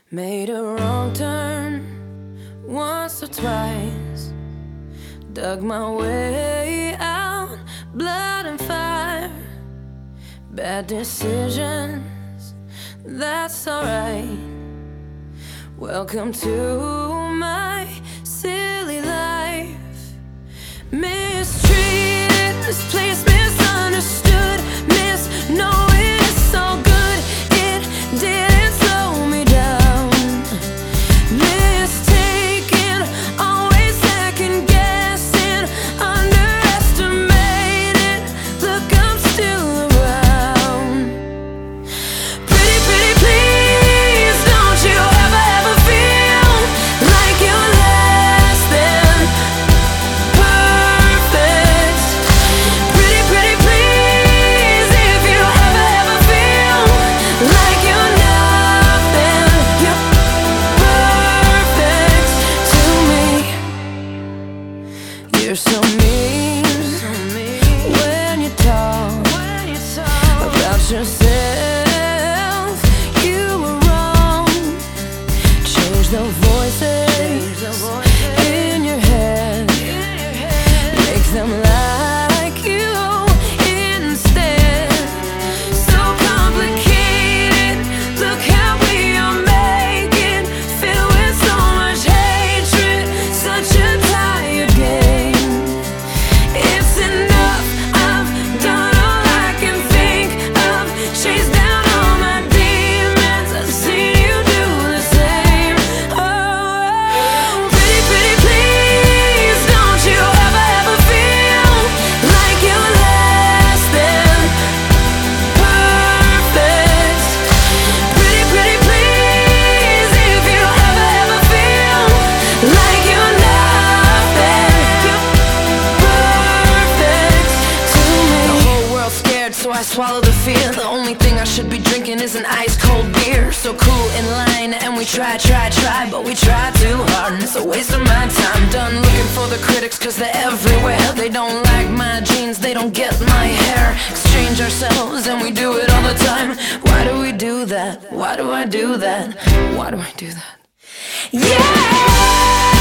Made a wrong turn once or twice, dug my way out, blood and fire. Bad decisions, that's alright. Welcome to my silly life. Mistreated, misplaced, misunderstood, knowing it's so good it didn't slow me down. Mistaken, always second guessing, underestimated. Look, I'm still around. Pretty, pretty, please, don't you ever feel like you're less than perfect. Pretty, pretty, please, if you ever feel like you're nothing, you're perfect to me. You're so mean when you talk about yourself. You were wrong. Change the voices in your head, make them like you instead. So complicated, look how we are making, filled with so much hatred, such a tired game. It's enough, I've done all I can think of, chased down all my demons, I've seen you do the same. Oh, pretty, pretty, please, don't you ever feel like you're less than perfect. Pretty, pretty, please, if you ever feel like you're nothing, you're perfect to me. The whole world's scared, so I swallow the fear. The only thing I should be drinking is an ice cold beer. So cool in line, and we try, but we try too hard, and it's a waste of my time. Done looking for the critics, cause they're everywhere. They don't like my jeans, they don't get my hair. Exchange ourselves, and we do it all the time. Why do we do that? Why do I do that? Why do I do that? Yeah!